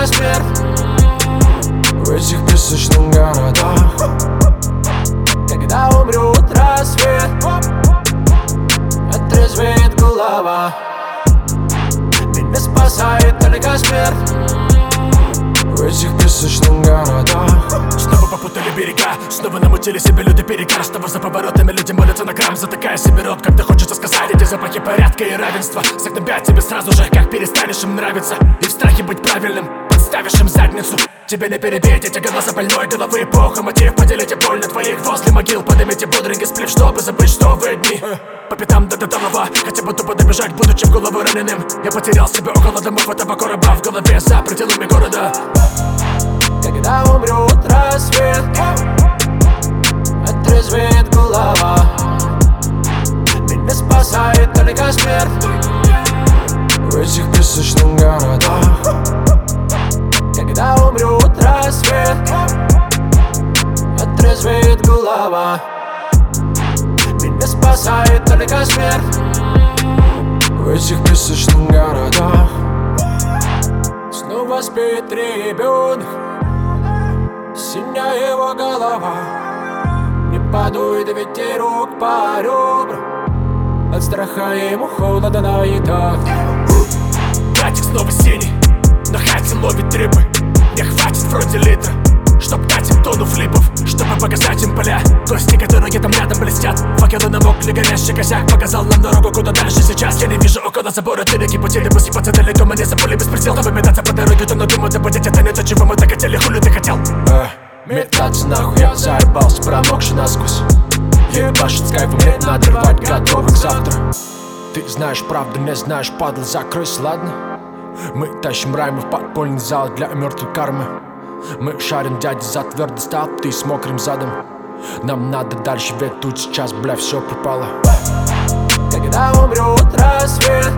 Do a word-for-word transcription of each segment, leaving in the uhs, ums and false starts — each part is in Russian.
смерть в этих песочных городах. Когда умрет рассвет, отрезвеет голова. Меня спасает только смерть в этих песочных городах. Снова попутали берега, снова намутили себе люди перегар. Снова за поворотами люди молятся на грамм, затыкая себе рот, когда хочется сказать эти запахи порядка и равенства. Загнобят тебе сразу же, как перестанешь им нравиться. И в страхе быть правильным подставишь им задницу. Тебе не перебить эти голоса больной головы. Эпоха мотив, поделите боль на твоих возле могил. Поднимите бодренький сплив, чтобы забыть, что вы одни. По пятам до долова, хотя бы тупо добежать, будучи в голову раненым. Я потерял себя около домов этого короба, в голове за пределами города. Когда умрет рассвет, отрезвеет голова. Меня спасает только смерть в этих песочных городах. Когда умрет рассвет, отрезвеет голова. Меня спасает только смерть в этих песочных городах. Снова спит ребенок, синяя его голова. Не подует ветерок по ребрам, от страха ему холодно и так. Братик снова синий, но хати ловит рыбы. Не хватит вроде литра, чтоб дать им тонну флипов, чтобы показать им поля, кости, которые там рядом блестят. Факелы намокли, горящий косяк показал нам дорогу, куда дальше сейчас. Я не вижу около забора дырки, пути либо съебаться далеко. Мы не забыли беспредел, чтобы метаться по дороге. Томно думаю, забудить это не то, чего мы так хотели. Хули ты хотел? э, Метаться нахуй, я заебался, промокший насквозь. Ебашит с кайфом, мне надо рвать, готовы к завтра. Ты знаешь правду, не знаешь, падла, закройся, ладно? Мы тащим раймы в подпольный зал для мертвой кармы. Мы шарим дяди за твердый стал, ты с мокрым задом. Нам надо дальше, ведь тут сейчас, бля, все пропало. Когда умрет рассвет,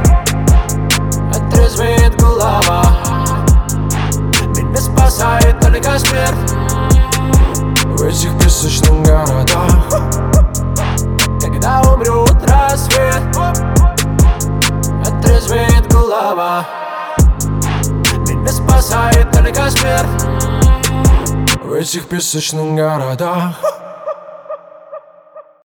отрезвеет голова. Меня спасает только смерть в этих песочных городах. Когда умрет рассвет, отрезвеет голова. Меня спасает только смерть в этих песочных городах.